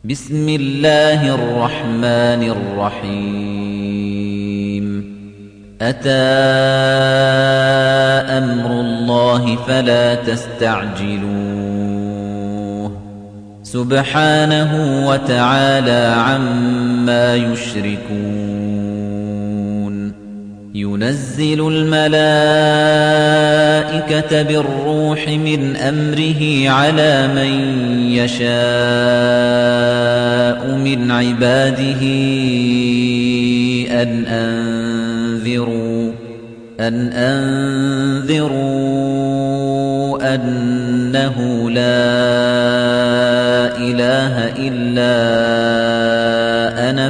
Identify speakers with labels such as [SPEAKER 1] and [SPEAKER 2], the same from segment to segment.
[SPEAKER 1] بسم الله الرحمن الرحيم أتى أمر الله فلا تستعجلوه سبحانه وتعالى عما يشركون ينزل الملائكة بالروح من أمره على من يشاء من عباده أن أنذروا أنه لا إله إلا أنا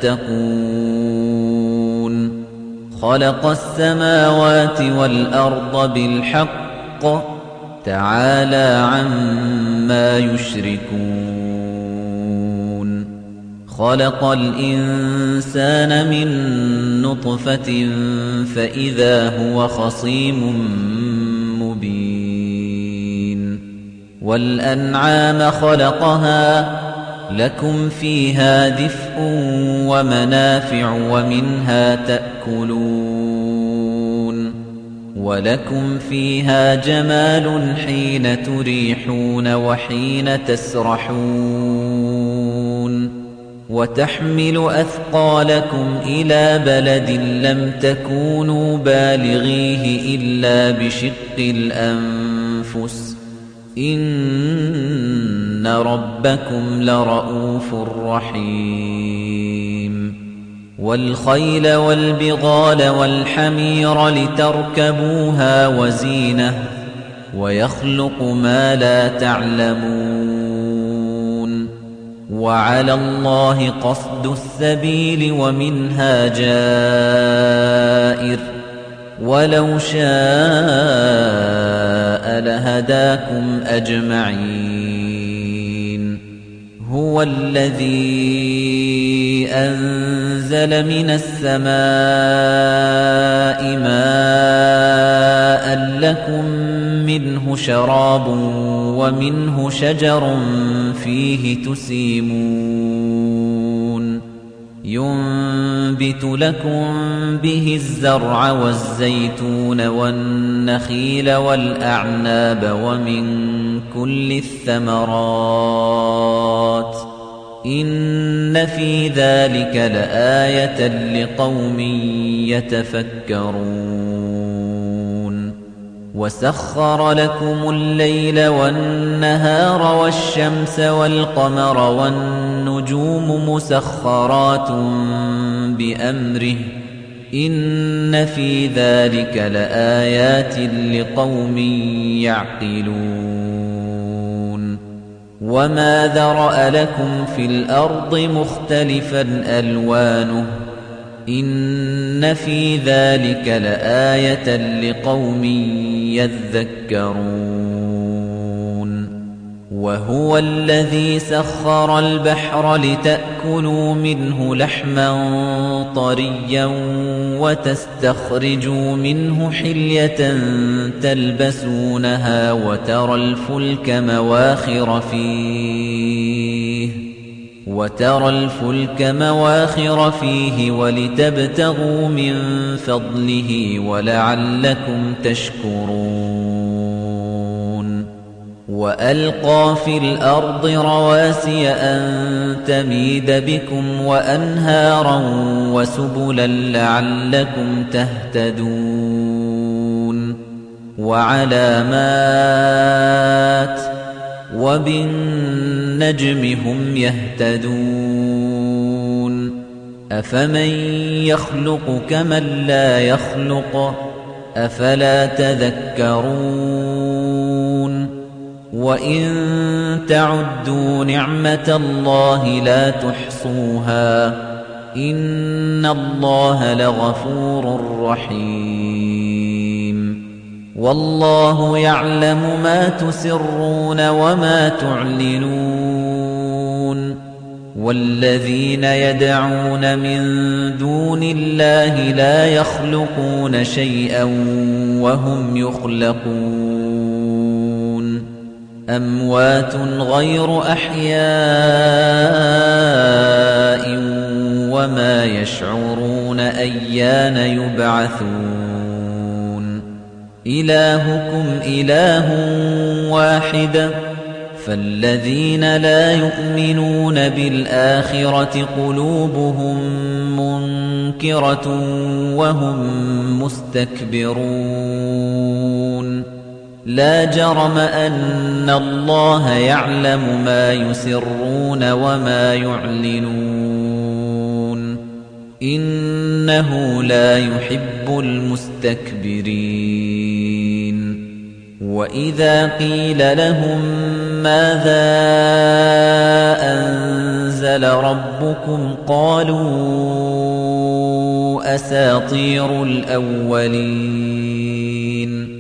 [SPEAKER 1] فاتقون خلق السماوات والأرض بالحق تعالى عما يشركون خلق الإنسان من نطفة فإذا هو خصيم مبين والأنعام خلقها لكم فيها دفء ومنافع ومنها تأكلون ولكم فيها جمال حين تريحون وحين تسرحون وتحمل أثقالكم إلى بلد لم تكونوا بالغيه إلا بشق الأنفس إن ربكم لرؤوف رحيم والخيل والبغال والحمير لتركبوها وزينة ويخلق ما لا تعلمون وعلى الله قصد السبيل ومنها جائر ولو شاء لهداكم أجمعين هو الذي أنزل من السماء ماء لكم منه شراب ومنه شجر فيه تسيمون ينبت لكم به الزرع والزيتون والنخيل والأعناب ومن كل الثمرات إن في ذلك لآية لقوم يتفكرون وسخر لكم الليل والنهار والشمس والقمر والنجوم مسخرات بأمره إن في ذلك لآيات لقوم يعقلون وما ذرأ لكم في الأرض مختلفا ألوانه إن في ذلك لآية لقوم يذكرون وهو الذي سخر البحر لتأكلوا منه لحما طريا وتستخرجوا منه حلية تلبسونها وترى الفلك مواخر فيه ولتبتغوا من فضله ولعلكم تشكرون وألقى في الأرض رواسي أن تميد بكم وأنهارا وسبلا لعلكم تهتدون وعلامات وبالنجم هم يهتدون أفمن يخلق كمن لا يخلق أفلا تذكرون وإن تعدوا نعمة الله لا تحصوها إن الله لغفور رحيم والله يعلم ما تسرون وما تعلنون والذين يدعون من دون الله لا يخلقون شيئا وهم يخلقون أموات غير أحياء إلهكم إله واحد فالذين لا يؤمنون بالآخرة قلوبهم منكرة وهم مستكبرون لا جرم أن الله يعلم ما يسرون وما يعلنون إنه لا يحب المستكبرين وإذا قيل لهم ماذا أنزل ربكم قالوا أساطير الأولين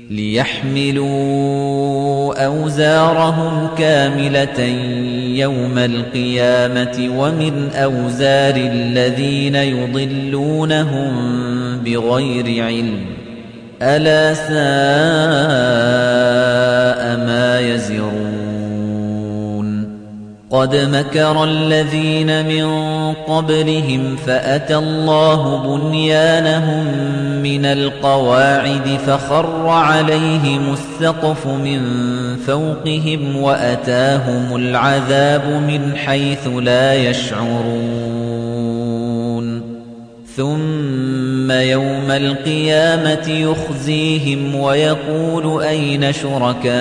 [SPEAKER 1] ليحملوا أوزارهم كاملة يوم القيامة ومن أوزار الذين يضلونهم بغير علم ألا ساء ما يزرون قد مكر الذين من قبلهم فأتى الله بنيانهم من القواعد فخر عليهم السقف من فوقهم وأتاهم العذاب من حيث لا يشعرون ثم يوم القيامة يخزيهم ويقول أين شركائي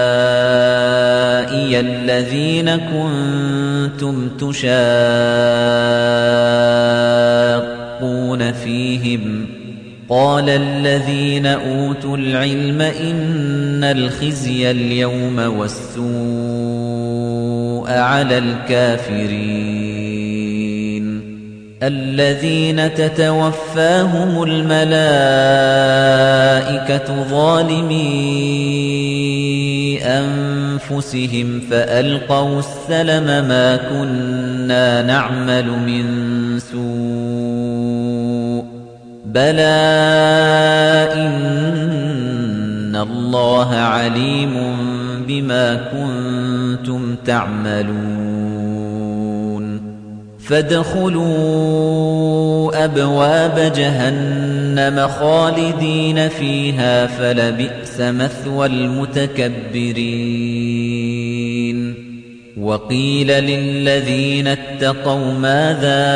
[SPEAKER 1] الذين كنتم تشاقون فيهم قال الذين أوتوا العلم إن الخزي اليوم والسوء على الكافرين الذين تتوفاهم الملائكة ظالمي أنفسهم فألقوا السلم ما كنا نعمل من سوء بلى إن الله عليم بما كنتم تعملون فادخلوا أبواب جهنم خالدين فيها فلبئس مثوى المتكبرين وقيل للذين اتقوا ماذا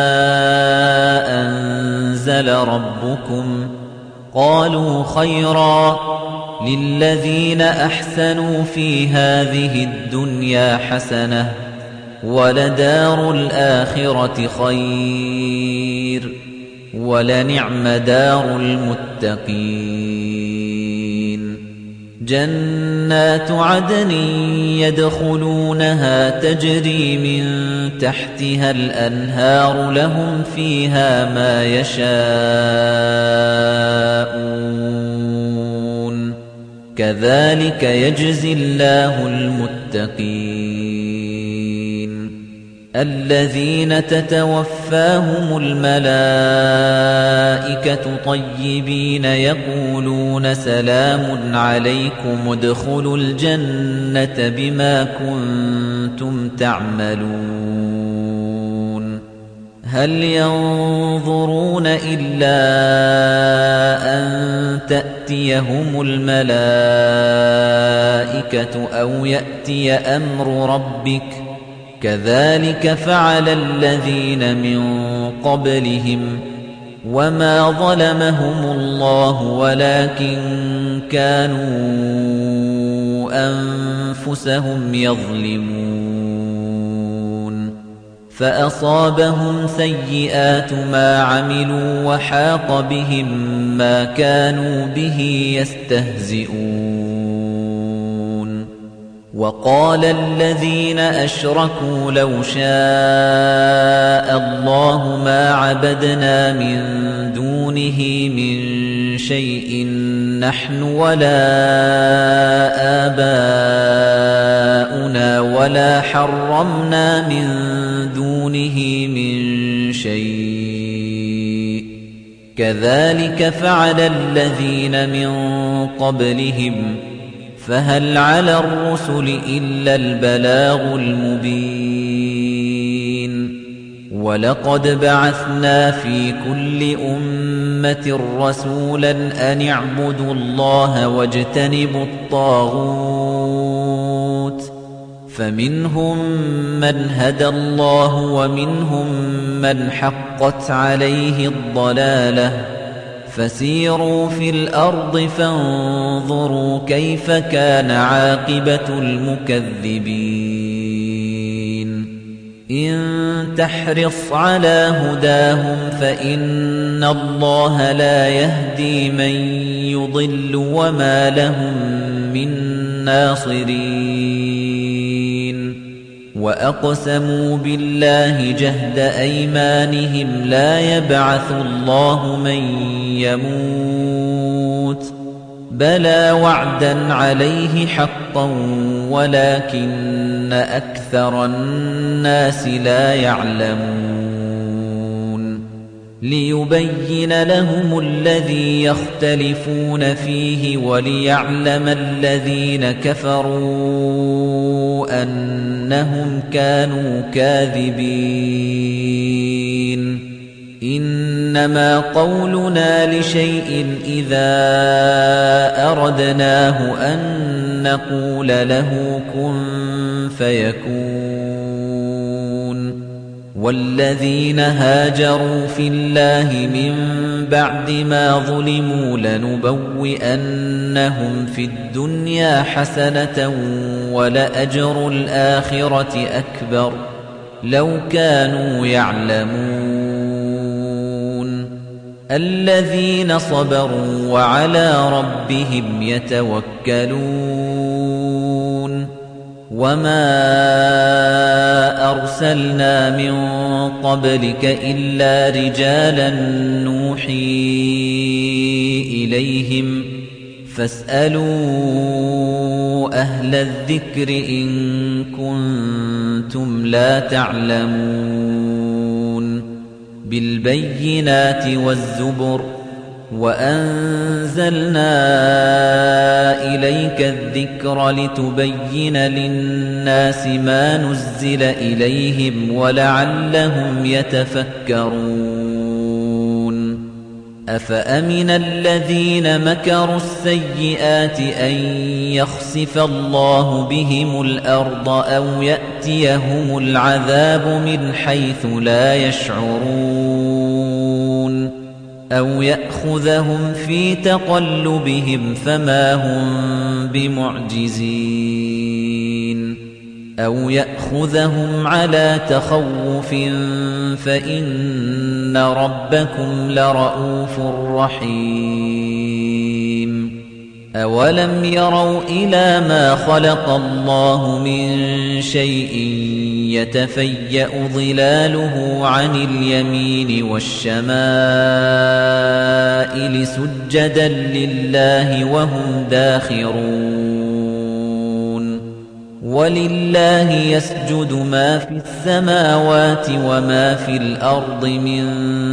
[SPEAKER 1] أنزل ربكم قالوا خيرا للذين أحسنوا في هذه الدنيا حسنة ولدار الآخرة خير ولنعم دار المتقين جنات عدن يدخلونها تجري من تحتها الأنهار لهم فيها ما يشاءون كذلك يجزي الله المتقين الذين تتوفاهم الملائكة طيبين يقولون سلام عليكم ادخلوا الجنة بما كنتم تعملون هل ينظرون إلا أن تأتيهم الملائكة أو يأتي أمر ربك كذلك فعل الذين من قبلهم وما ظلمهم الله ولكن كانوا أنفسهم يظلمون فأصابهم سيئات ما عملوا وحاق بهم ما كانوا به يستهزئون وقال الذين أشركوا لو شاء الله ما عبدنا من دونه من شيء نحن ولا آباؤنا ولا حرمنا من دونه من شيء كذلك فعل الذين من قبلهم فهل على الرسل إلا البلاغ المبين وَلَقَدْ بَعَثْنَا فِي كُلِّ أُمَّةٍ رَّسُولًا أَنِ اعْبُدُوا اللَّهَ وَاجْتَنِبُوا الطَّاغُوتَ فَمِنْهُم مَّنْ هَدَى اللَّهُ وَمِنْهُم مَّنْ حَقَّتْ عَلَيْهِ الضَّلَالَةُ فَسِيرُوا فِي الْأَرْضِ فَانظُرُوا كَيْفَ كَانَ عَاقِبَةُ الْمُكَذِّبِينَ إِن تَحْرِصْ عَلَىٰ هُدَاهُمْ فَإِنَّ اللَّهَ لَا يَهْدِي مَن يُضِلُّ وَمَا لَهُم مِّن نَّاصِرِينَ وَأَقْسَمُوا بِاللَّهِ جَهْدَ أَيْمَانِهِمْ لَا يَبْعَثُ اللَّهُ مَن يَمُوتُ بَلَىٰ وَعْدًا عَلَيْهِ حَقًّا وَلَٰكِنَّ أَكْثَرَ النَّاسِ لَا يَعْلَمُونَ لِيُبَيِّنَ لَهُمُ الَّذِي يَخْتَلِفُونَ فِيهِ وَلِيَعْلَمَ الَّذِينَ كَفَرُوا أَنَّهُمْ كَانُوا كَاذِبِينَ إِنَّمَا قَوْلُنَا لِشَيْءٍ إِذَا أَرَدْنَاهُ أَن نَّقُولَ لَهُ كُن فَيَكُونُ وَالَّذِينَ هَاجَرُوا فِي اللَّهِ مِن بَعْدِ مَا ظُلِمُوا لَنُبَوِّئَنَّهُمْ فِي الدُّنْيَا حَسَنَةً وَلَأَجْرُ الْآخِرَةِ أَكْبَرُ لَوْ كَانُوا يَعْلَمُونَ الَّذِينَ صَبَرُوا وَعَلَىٰ رَبِّهِمْ يَتَوَكَّلُونَ وَمَا أَرْسَلْنَا مِن قَبْلِكَ إِلَّا رِجَالًا نُّوحِي إِلَيْهِمْ فَاسْأَلُوا أَهْلَ الذِّكْرِ إِن كُنتُمْ لَا تَعْلَمُونَ بِالْبَيِّنَاتِ وَالزُّبُرِ وَأَنزَلْنَا إِلَيْكَ الذِّكْرَ لِتُبَيِّنَ لِلنَّاسِ مَا نُزِّلَ إِلَيْهِمْ وَلَعَلَّهُمْ يَتَفَكَّرُونَ أَفَأَمِنَ الَّذِينَ مَكَرُوا السَّيِّئَاتِ أَن يَخْسِفَ اللَّهُ بِهِمُ الْأَرْضَ أَوْ يَأْتِيَهُمُ الْعَذَابُ مِنْ حَيْثُ لَا يَشْعُرُونَ أَوْ يَأْخُذَهُمْ فِي تَقَلُّبِهِمْ فَمَا هُمْ بِمُعْجِزِينَ أَوْ يَأْخُذَهُمْ عَلَىٰ تَخَوُّفٍ فَإِنَّ رَبَّكُمْ لَرَءُوفٌ رَّحِيمٌ أَوَلَمْ يَرَوْا إِلَىٰ مَا خَلَقَ اللَّهُ مِن شَيْءٍ يَتَفَيَّأُ ظِلَالُهُ عَنِ الْيَمِينِ وَالشَّمَائِلِ سُجَّدًا لِّلَّهِ وَهُمْ دَاخِرُونَ وَلِلَّهِ يَسْجُدُ مَا فِي السَّمَاوَاتِ وَمَا فِي الْأَرْضِ مِن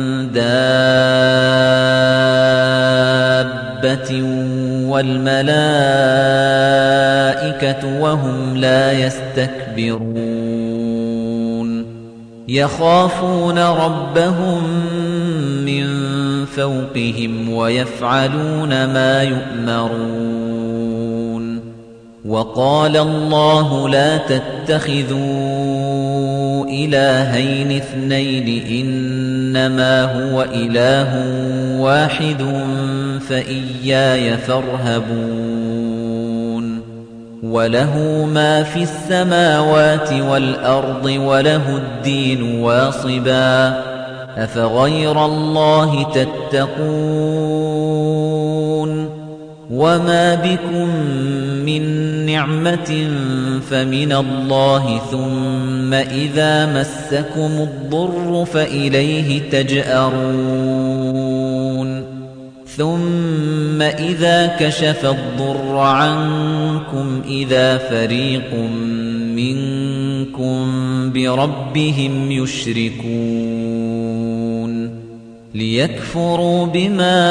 [SPEAKER 1] دَابَّةٍ وَالْمَلَائِكَةُ وَهُمْ لَا يَسْتَكْبِرُونَ يَخَافُونَ رَبَّهُم مِّن فَوْقِهِمْ وَيَفْعَلُونَ مَا يُؤْمَرُونَ وَقَالَ اللَّهُ لَا تَتَّخِذُوا إِلَٰهَيْنِ اثْنَيْنِ إِنَّمَا هُوَ إِلَٰهٌ وَاحِدٌ فَإِيَّايَ فَارْهَبُونِ وَلَهُ مَا فِي السَّمَاوَاتِ وَالْأَرْضِ وَلَهُ الدِّينُ وَاصِبًا أَفَغَيْرَ اللَّهِ تَتَّقُونَ وَمَا بِكُم مِّن نِّعْمَةٍ فَمِنَ اللَّهِ ثُمَّ إِذَا مَسَّكُمُ الضُّرُّ فَإِلَيْهِ تَجْأَرُونَ ثُمَّ إِذَا كَشَفَ الضُّرَّ عَنكُمْ إِذَا فَرِيقٌ مِّنكُم بِرَبِّهِمْ يُشْرِكُونَ لِيَكْفُرُوا بِمَا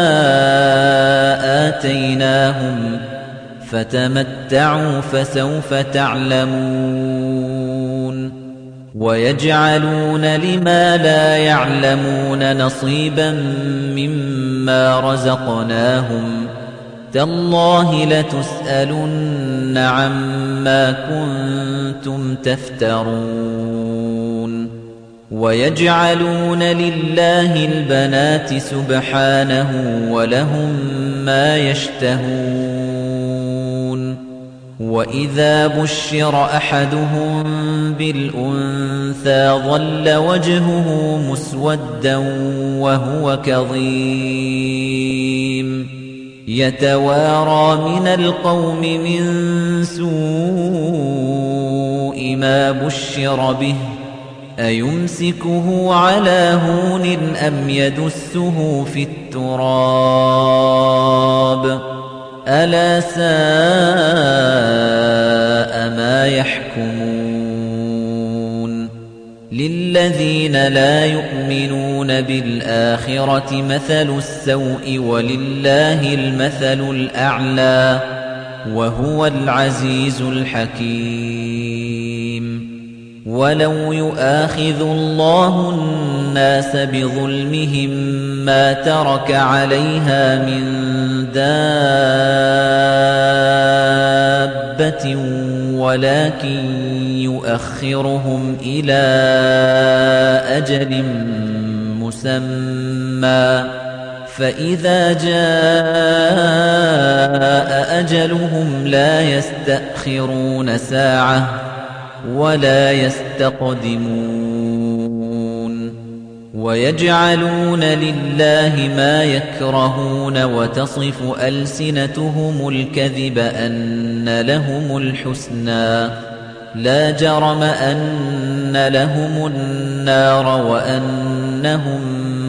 [SPEAKER 1] آتَيْنَاهُمْ فَتَمَتَّعُوا فَسَوْفَ تَعْلَمُونَ وَيَجْعَلُونَ لِمَا لَا يَعْلَمُونَ نَصِيبًا مِّمَّا رَزَقْنَاهُمْ تَاللَّهِ لَتُسْأَلُنَّ عَمَّا كُنتُمْ تَفْتَرُونَ وَيَجْعَلُونَ لِلَّهِ الْبَنَاتِ سُبْحَانَهُ وَلَهُم مَّا يَشْتَهُونَ وَإِذَا بُشِّرَ أَحَدُهُم بِالْأُنثَىٰ ظَلَّ وَجْهُهُ مُسْوَدًّا وَهُوَ كَظِيمٌ يَتَوَارَىٰ مِنَ الْقَوْمِ مِن سُوءِ مَا بُشِّرَ بِهِ أَيُمْسِكُهُ عَلَىٰ هُونٍ أَمْ يَدُسُّهُ فِي التُّرَابِ أَلَا سَاءَ مَا يَحْكُمُونَ لِلَّذِينَ لَا يُؤْمِنُونَ بِالْآخِرَةِ مَثَلُ السَّوْءِ وَلِلَّهِ الْمَثَلُ الْأَعْلَى وَهُوَ الْعَزِيزُ الْحَكِيمُ وَلَوْ يُؤَاخِذُ اللَّهُ النَّاسَ بِظُلْمِهِم مَّا تَرَكَ عَلَيْهَا مِن دَابَّةٍ وَلَكِن يُؤَخِّرُهُمْ إِلَىٰ أَجَلٍ مُّسَمًّى فَإِذَا جَاءَ أَجَلُهُمْ لَا يَسْتَأْخِرُونَ سَاعَةً وَلَا يَسْتَقْدِمُونَ وَيَجْعَلُونَ لِلَّهِ مَا يَكْرَهُونَ وَتَصِفُ أَلْسِنَتُهُمُ الْكَذِبَ أَنَّ لَهُمُ الْحُسْنَىٰ لَا جَرَمَ أَنَّ لَهُمُ النَّارَ وَأَنَّهُم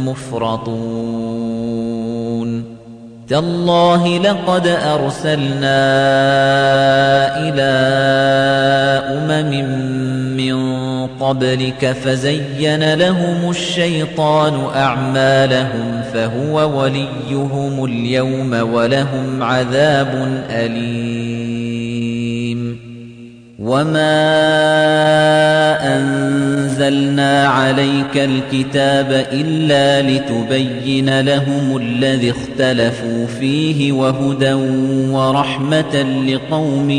[SPEAKER 1] مُّفْرَطُونَ تَاللَّهِ لَقَدْ أَرْسَلْنَا إِلَىٰ أُمَمٍ مِّن قَبْلِكَ فَزَيَّنَ لَهُمُ الشَّيْطَانُ أَعْمَالَهُمْ فَهُوَ وَلِيُّهُمُ الْيَوْمَ وَلَهُمْ عَذَابٌ أَلِيمٌ وَمَا أَنزَلْنَا عَلَيْكَ الْكِتَابَ إِلَّا لِتُبَيِّنَ لَهُمُ الَّذِي اخْتَلَفُوا فِيهِ وَهُدًى وَرَحْمَةً لِّقَوْمٍ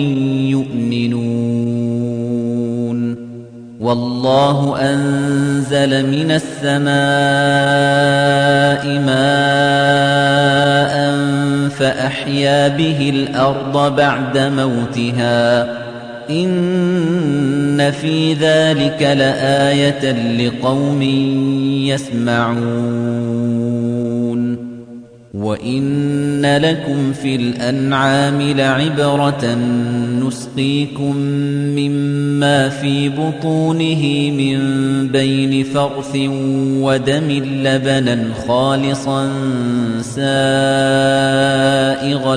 [SPEAKER 1] يُؤْمِنُونَ وَاللَّهُ أَنزَلَ مِنَ السَّمَاءِ مَاءً فَأَحْيَا بِهِ الْأَرْضَ بَعْدَ مَوْتِهَا إِنَّ فِي ذَلِكَ لَآيَةً لِقَوْمٍ يَسْمَعُونَ وَإِنَّ لَكُمْ فِي الْأَنْعَامِ لَعِبْرَةً نُسْقِيكُم مِّمَّا فِي بُطُونِهِ مِن بَيْنِ فَرْثٍ وَدَمٍ لَّبَنًا خَالِصًا سَائِغًا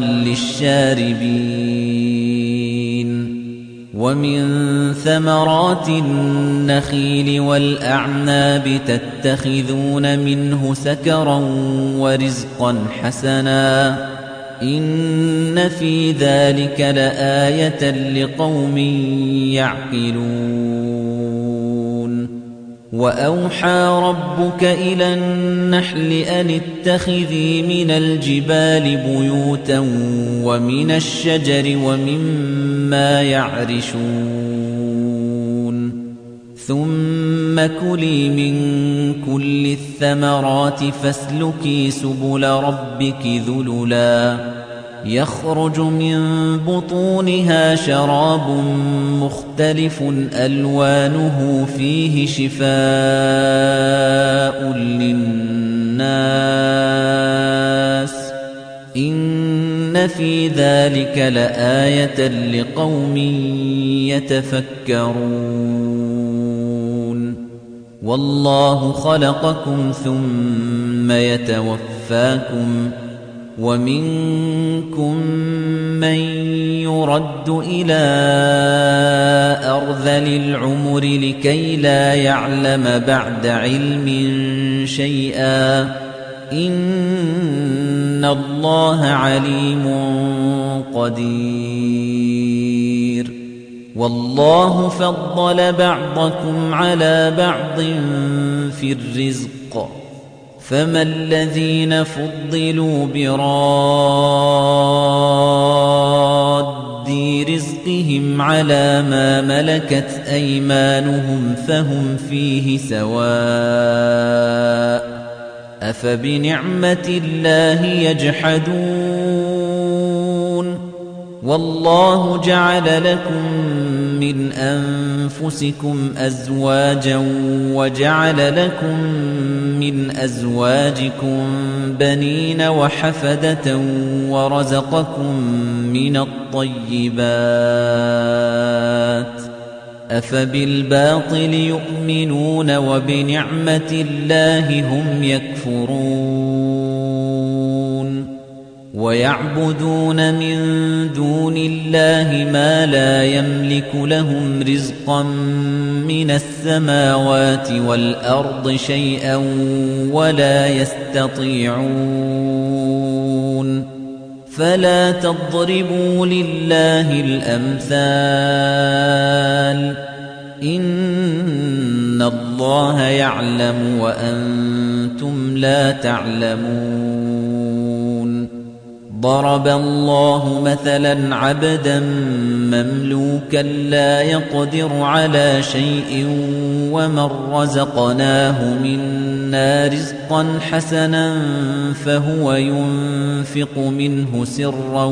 [SPEAKER 1] لِّلشَّارِبِينَ وَمِن ثَمَرَاتِ النَّخِيلِ وَالْأَعْنَابِ تَتَّخِذُونَ مِنْهُ سَكَرًا وَرِزْقًا حَسَنًا إِنَّ فِي ذَلِكَ لَآيَةً لِقَوْمٍ يَعْقِلُونَ وَأَوْحَىٰ رَبُّكَ إِلَى النَّحْلِ أَنِ اتَّخِذِي مِنَ الْجِبَالِ بُيُوتًا وَمِنَ الشَّجَرِ وَمِمَّا يَعْرِشُونَ ثُمَّ كُلِي مِن كُلِّ الثَّمَرَاتِ فَاسْلُكِي سُبُلَ رَبِّكِ ذُلُلًا يَخْرُجُ مِن بُطُونِهَا شَرَابٌ مُخْتَلِفٌ أَلْوَانُهُ فِيهِ شِفَاءٌ لِّلنَّاسِ إِنَّ فِي ذَلِكَ لَآيَةً لِقَوْمٍ يَتَفَكَّرُونَ وَاللَّهُ خَلَقَكُمْ ثُمَّ يَتَوَفَّاكُمْ وَمِنكُم مَّن يُرَدُّ إِلَىٰ أَرْذَلِ الْعُمُرِ لِكَيْ لَا يَعْلَمَ بَعْدَ عِلْمٍ شَيْئًا إِنَّ اللَّهَ عَلِيمٌ قَدِيرٌ والله فضل بعضكم على بعض في الرزق فما الذين فضلوا براد رزقهم على ما ملكت أيمانهم فهم فيه سواء أفبنعمة الله يجحدون والله جعل لكم من أنفسكم أزواجا وجعل لكم من أزواجكم بنين وحفدة ورزقكم من الطيبات أفبالباطل يؤمنون وبنعمة الله هم يكفرون ويعبدون من دون الله ما لا يملك لهم رزقا من السماوات والأرض شيئا ولا يستطيعون فلا تضربوا لله الأمثال إن الله يعلم وأنتم لا تعلمون ضرب الله مثلا عبدا مملوكا لا يقدر على شيء ومن رزقناه منا رزقا حسنا فهو ينفق منه سرا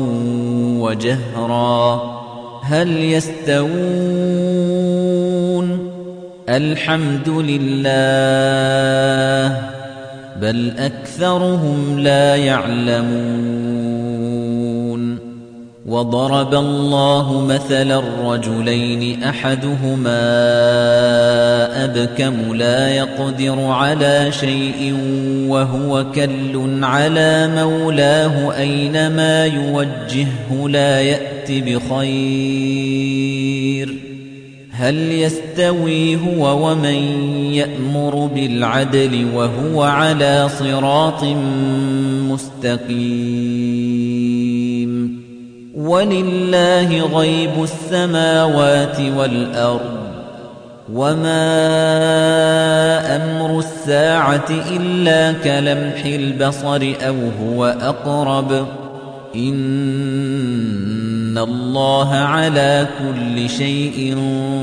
[SPEAKER 1] وجهرا هل يستوون الحمد لله بل أكثرهم لا يعلمون وضرب الله مثلا الرجلين أحدهما أبكم لا يقدر على شيء وهو كل على مولاه أينما يوجهه لا يأت بخير هل يستوي هو ومن يأمر بالعدل وهو على صراط مستقيم ولله غيب السماوات والأرض وما أمر الساعة إلا كلمح البصر أو هو أقرب إن الله على كل شيء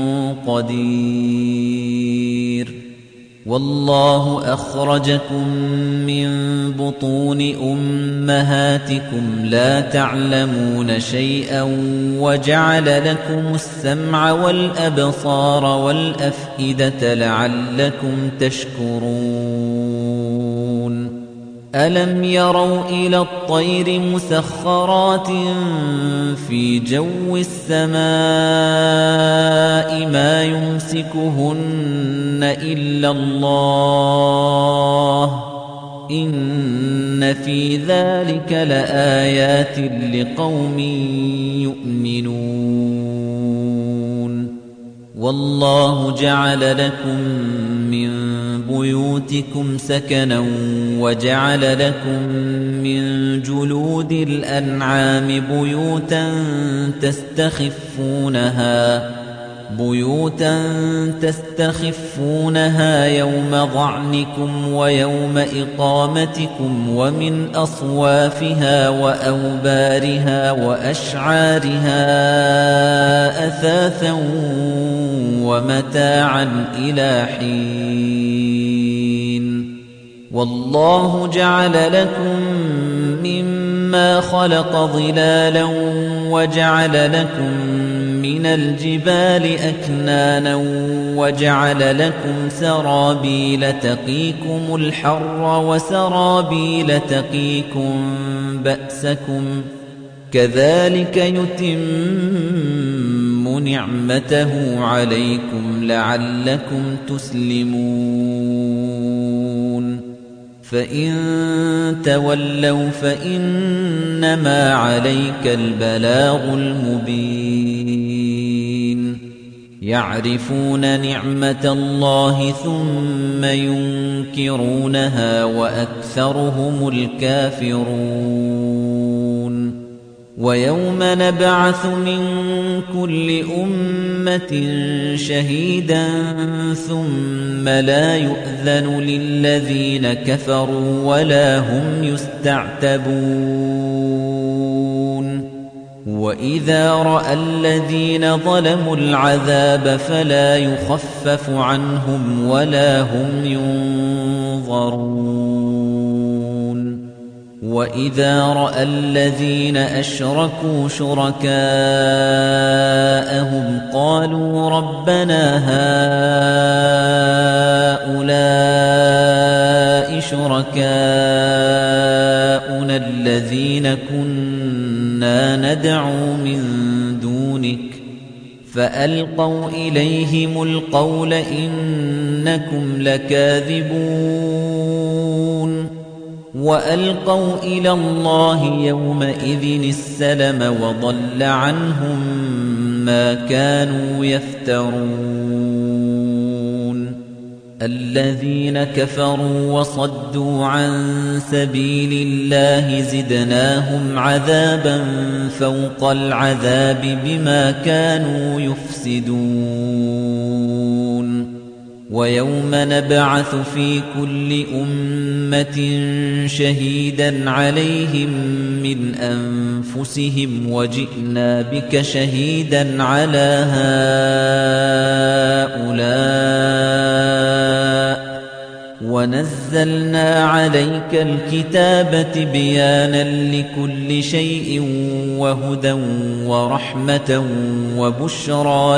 [SPEAKER 1] قدير والله أخرجكم من بطون أمهاتكم لا تعلمون شيئا وجعل لكم السمع والأبصار والأفئدة لعلكم تشكرون ألم يروا إلى الطير مسخرات في جو السماء ما يمسكهن إلا الله إن في ذلك لآيات لقوم يؤمنون والله جعل لكم من بيوتكم سكنا وجعل لكم من جلود الأنعام بيوتا تستخفونها يوم ظعنكم ويوم إقامتكم ومن أصوافها وأوبارها وأشعارها أثاثا ومتاعا إلى حين والله جعل لكم مما خلق ظلالا وجعل لكم من الجبال أكنانا وجعل لكم سرابيل تقيكم الحر وسرابيل تقيكم بأسكم كذلك يتم نعمته عليكم لعلكم تسلمون فإن تولوا فإنما عليك البلاغ المبين يعرفون نعمة الله ثم ينكرونها وأكثرهم الكافرون ويوم نبعث من كل أمة شهيدا ثم لا يؤذن للذين كفروا ولا هم يستعتبون وإذا رأى الذين ظلموا العذاب فلا يخفف عنهم ولا هم ينظرون وإذا رأى الذين أشركوا شركاءهم قالوا ربنا هؤلاء شركاؤنا الذين كنا ندعو من دونك فألقوا إليهم القول إنكم لكاذبون وألقوا إلى الله يومئذ السلم وضل عنهم ما كانوا يفترون الذين كفروا وصدوا عن سبيل الله زدناهم عذابا فوق العذاب بما كانوا يفسدون ويوم نبعث في كل أمة شهيدا عليهم من أنفسهم وجئنا بك شهيدا على هؤلاء ونزلنا عليك الكتاب بيانا لكل شيء وهدى ورحمة وبشرى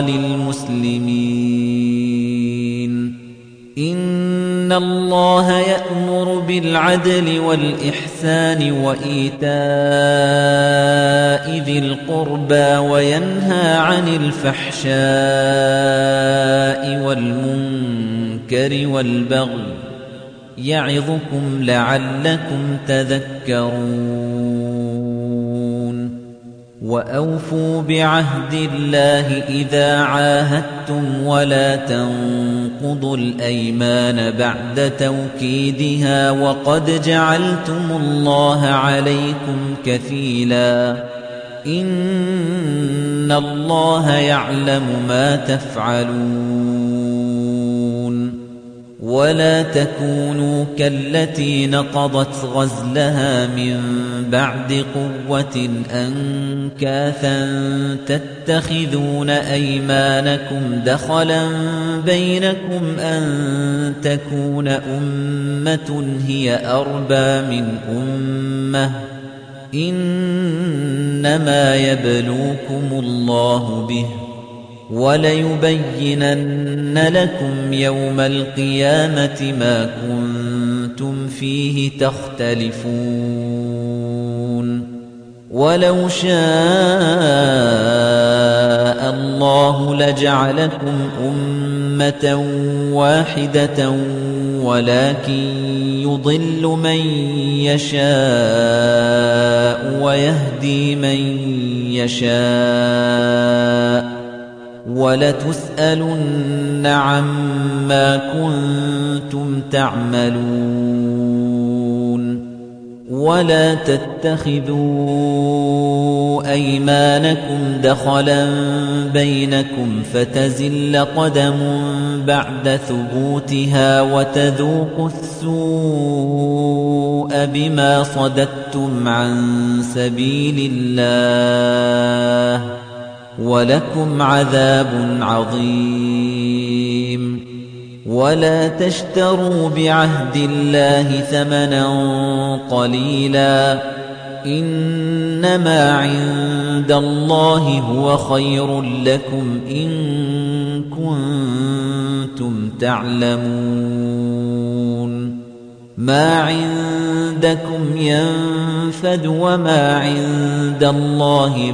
[SPEAKER 1] للمسلمين إن الله يأمر بالعدل والإحسان وإيتاء ذي القربى وينهى عن الفحشاء والمنكر والبغي يعظكم لعلكم تذكرون وأوفوا بعهد الله إذا عاهدتم ولا تنقضوا الأيمان بعد توكيدها وقد جعلتم الله عليكم كفيلا إن الله يعلم ما تفعلون ولا تكونوا كالتي نقضت غزلها من بعد قوة أنكاثا تتخذون أيمانكم دخلا بينكم أن تكون أمة هي أربى من أمة إنما يبلوكم الله به وليبينن لكم يوم القيامة ما كنتم فيه تختلفون ولو شاء الله لجعلكم أمة واحدة ولكن يضل من يشاء ويهدي من يشاء وَلَتُسْأَلُنَّ عَمَّا كُنتُمْ تَعْمَلُونَ وَلَا تَتَّخِذُوا أَيْمَانَكُمْ دَخَلًا بَيْنَكُمْ فَتَزِلَّ قَدَمٌ بَعْدَ ثُبُوتِهَا وَتَذُوقُوا السُّوءَ بِمَا صَدَدتُّمْ عَن سَبِيلِ اللَّهِ وَلَكُمْ عَذَابٌ عَظِيمٌ وَلَا تَشْتَرُوا بِعَهْدِ اللَّهِ ثَمَنًا قَلِيلًا إِنَّمَا عِندَ اللَّهِ هُوَ خَيْرٌ لَّكُمْ إِن كُنتُمْ تَعْلَمُونَ مَا عِندَكُمْ يَنفَدُ وَمَا عِندَ اللَّهِ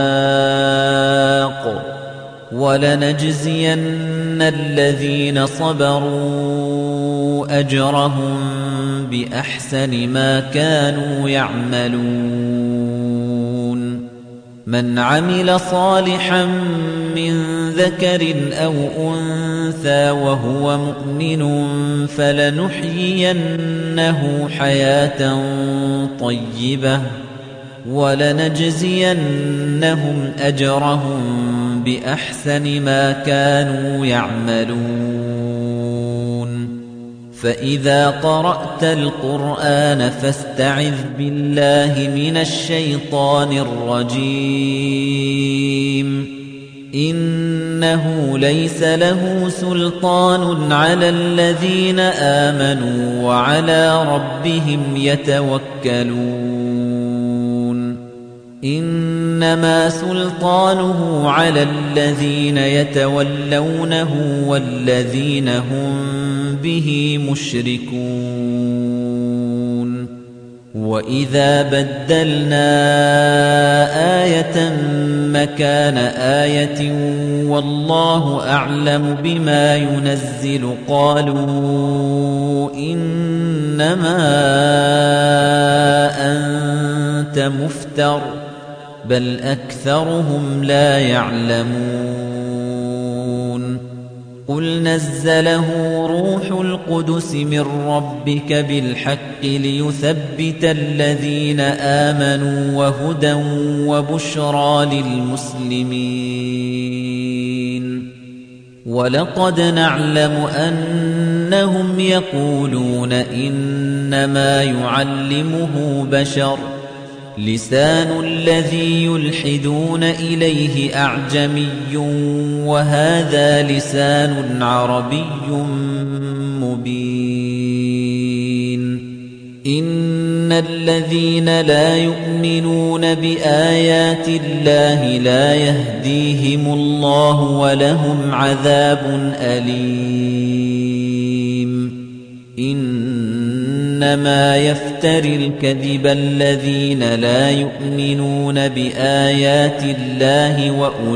[SPEAKER 1] بَاقٍ وَلَنَجْزِيَنَّ الَّذِينَ صَبَرُوا أَجْرَهُم بِأَحْسَنِ مَا كَانُوا يَعْمَلُونَ مَنْ عَمِلَ صَالِحًا مِّن ذَكَرٍ أَوْ أُنثَىٰ وَهُوَ مُؤْمِنٌ فَلَنُحْيِيَنَّهُ حَيَاةً طَيِّبَةً وَلَنَجْزِيَنَّهُمْ أَجْرَهُم بِأَحْسَنِ مَا كَانُوا يَعْمَلُونَ فَإِذَا قَرَأْتَ الْقُرْآنَ فَاسْتَعِذْ بِاللَّهِ مِنَ الشَّيْطَانِ الرَّجِيمِ إِنَّهُ لَيْسَ لَهُ سُلْطَانٌ عَلَى الَّذِينَ آمَنُوا وَعَلَى رَبِّهِمْ يَتَوَكَّلُونَ إِنَّمَا سُلْطَانُهُ عَلَى الَّذِينَ يَتَوَلَّوْنَهُ وَالَّذِينَ هُمْ بِهِ مُشْرِكُونَ وَإِذَا بَدَّلْنَا آيَةً مَكَانَ آيَةٍ وَاللَّهُ أَعْلَمُ بِمَا يُنَزِّلُ قَالُوا إِنَّمَا أَنتَ مُفْتَرٍ بَلْ أَكْثَرُهُمْ لَا يَعْلَمُونَ قُلْ نَزَّلَهُ رُوحُ الْقُدُسِ مِنْ رَبِّكَ بِالْحَقِّ لِيُثَبِّتَ الَّذِينَ آمَنُوا وَهُدًى وَبُشْرَى لِلْمُسْلِمِينَ وَلَقَدْ نَعْلَمُ أَنَّهُمْ يَقُولُونَ إِنَّمَا يُعَلِّمُهُ بَشَرٌ لِسَانُ الَّذِي يُلْحِدُونَ إِلَيْهِ أَعْجَمِيٌّ وَهَذَا لِسَانٌ عَرَبِيٌّ مُبِينٌ إِنَّ الَّذِينَ لَا يُؤْمِنُونَ بِآيَاتِ اللَّهِ لَا يَهْدِيهِمُ اللَّهُ وَلَهُمْ عَذَابٌ أَلِيمٌ إِنَّمَا يَفْتَرِي الْكَذِبَ الَّذِينَ لَا يُؤْمِنُونَ بِآيَاتِ اللَّهِ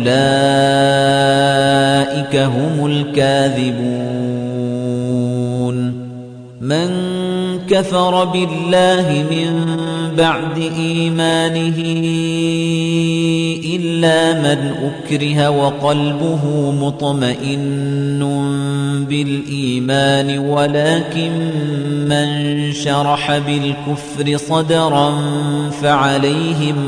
[SPEAKER 1] وَأُولَئِكَ هُمُ الْكَاذِبُونَ مَنْ كَفَرَ بِاللَّهِ مِنْ بَعْدِ إِيمَانِهِ إِلَّا مَنْ أُكْرِهَ وَقَلْبُهُ مُطْمَئِنٌّ بِالْإِيمَانِ ولكن مَنْ شَرَحَ بِالْكُفْرِ صَدْرًا فَعَلَيْهِمْ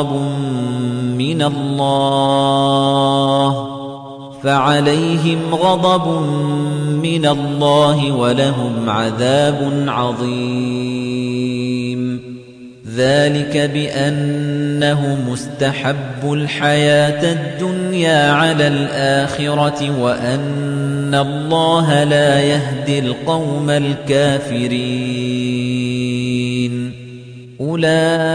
[SPEAKER 1] غَضَبٌ مِنَ اللَّهِ وَلَهُمْ عَذَابٌ عَظِيمٌ ذَلِكَ بِأَنَّهُ مُسْتَحَبُّ الْحَيَاةَ الدُّنْيَا عَلَى الْآخِرَةِ وَأَنَّ اللَّهَ لَا يَهْدِي الْقَوْمَ الْكَافِرِينَ أُولَئِكَ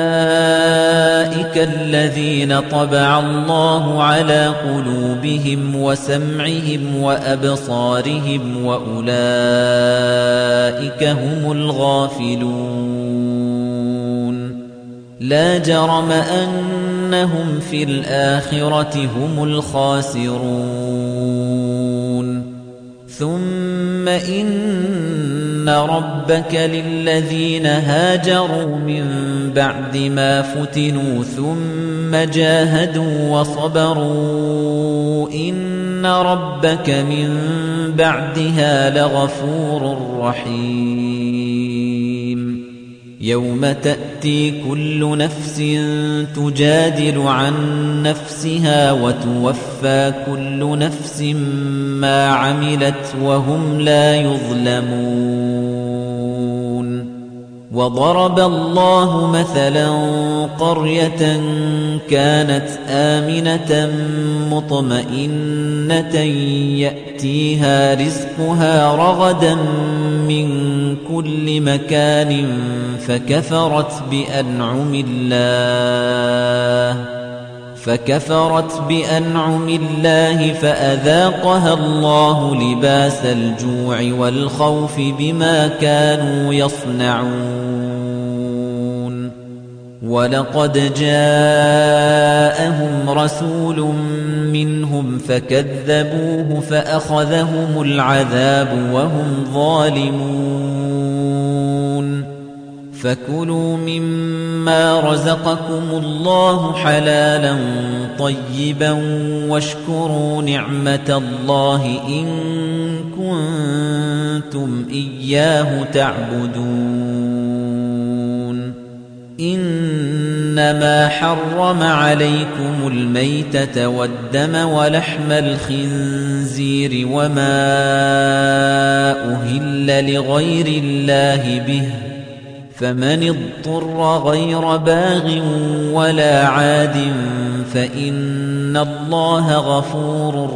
[SPEAKER 1] الَّذِينَ طَبَعَ اللَّهُ عَلَى قُلُوبِهِمْ وَسَمْعِهِمْ وَأَبْصَارِهِمْ وَأُولَئِكَ هُمُ الْغَافِلُونَ لَا جَرَمَ أَنَّهُمْ فِي الْآخِرَةِ هُمُ الْخَاسِرُونَ ثُمَّ إِنَّ رَبَّكَ لِلَّذِينَ هَاجَرُوا مِن بَعْدِ مَا فُتِنُوا ثُمَّ جَاهَدُوا وَصَبَرُوا إِنَّ رَبَّكَ مِن بَعْدِهَا لَغَفُورٌ رَّحِيمٌ يَوْمَ تَأْتِي كُلُّ نَفْسٍ تُجَادِلُ عَن نَّفْسِهَا وَتُوَفَّى كُلُّ نَفْسٍ مَّا عَمِلَتْ وَهُمْ لَا يُظْلَمُونَ وَضَرَبَ اللَّهُ مَثَلًا قَرْيَةً كَانَتْ آمِنَةً مُطْمَئِنَّةً يَأْتِيهَا رِزْقُهَا رَغَدًا مِّن كُلِّ مَكَانٍ فكفرت بأنعم الله فأذاقها الله لباس الجوع والخوف بما كانوا يصنعون ولقد جاءهم رسول منهم فكذبوه فأخذهم العذاب وهم ظالمون فكلوا مما رزقكم الله حلالا طيبا واشكروا نعمة الله إن كنتم إياه تعبدون إنما حرم عليكم الميتة والدم ولحم الخنزير وما أهل لغير الله به فمن اضطر غير باغ ولا عاد فإن الله غفور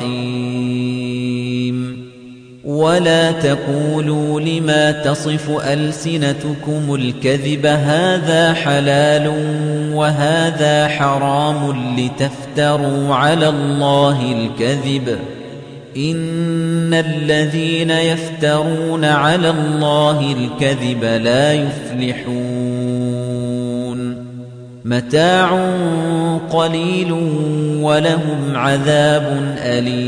[SPEAKER 1] رحيم ولا تقولوا لما تصف ألسنتكم الكذب هذا حلال وهذا حرام لتفتروا على الله الكذب إن الذين يفترون على الله الكذب لا يفلحون متاع قليل ولهم عذاب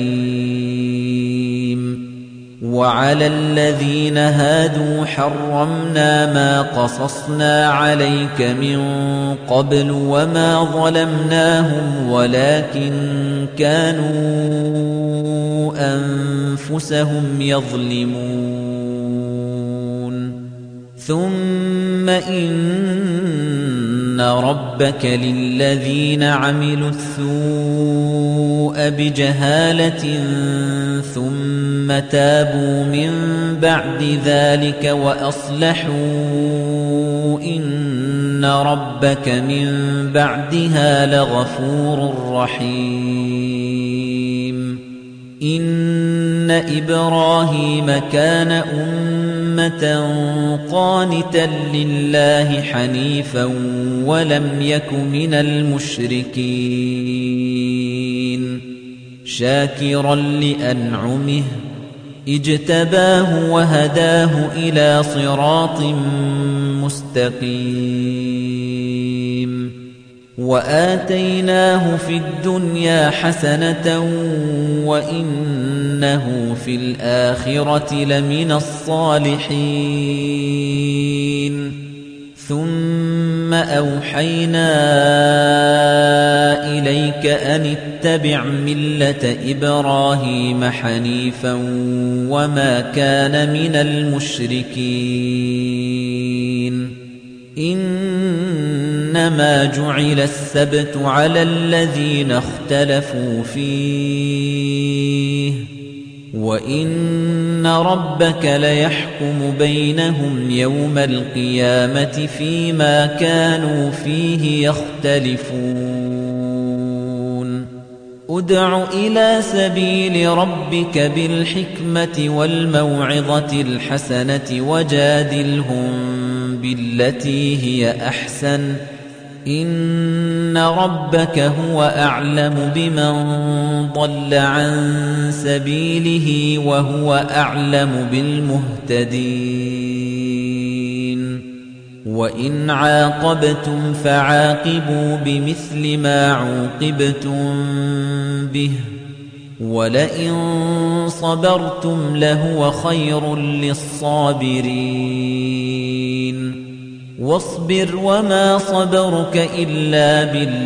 [SPEAKER 1] أليم وعلى الذين هادوا حرمنا ما قصصنا عليك من قبل وما ظلمناهم ولكن كانوا أنفسهم يظلمون ثم إن ربك للذين عملوا السوء بجهالة ثم تابوا من بعد ذلك وأصلحوا إن ربك من بعدها لغفور رحيم إن إبراهيم كان أمة قانتا لله حنيفا ولم يك من المشركين شاكرا لأنعمه اجتباه وهداه إلى صراط مستقيم وآتيناه في الدنيا حسنة وإنه في الآخرة لمن الصالحين ثم أوحينا إليك أن اتبع ملة إبراهيم حنيفا وما كان من المشركين إنما جعل السبت على الذين اختلفوا فيه وإن ربك ليحكم بينهم يوم القيامة فيما كانوا فيه يختلفون ادع إلى سبيل ربك بالحكمة والموعظة الحسنة وجادلهم بالتي هي أحسن إن ربك هو أعلم بمن ضل عن سبيله وهو أعلم بالمهتدين وإن عاقبتم فعاقبوا بمثل ما عوقبتم به ولئن صبرتم لهو خير للصابرين واصبر وما صبرك إلا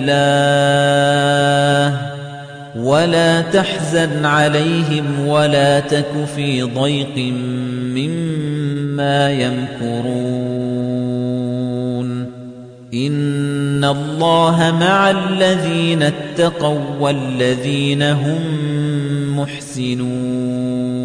[SPEAKER 1] بالله ولا تحزن عليهم ولا تك في ضيق مما يمكرون إن الله مع الذين اتقوا والذين هم محسنون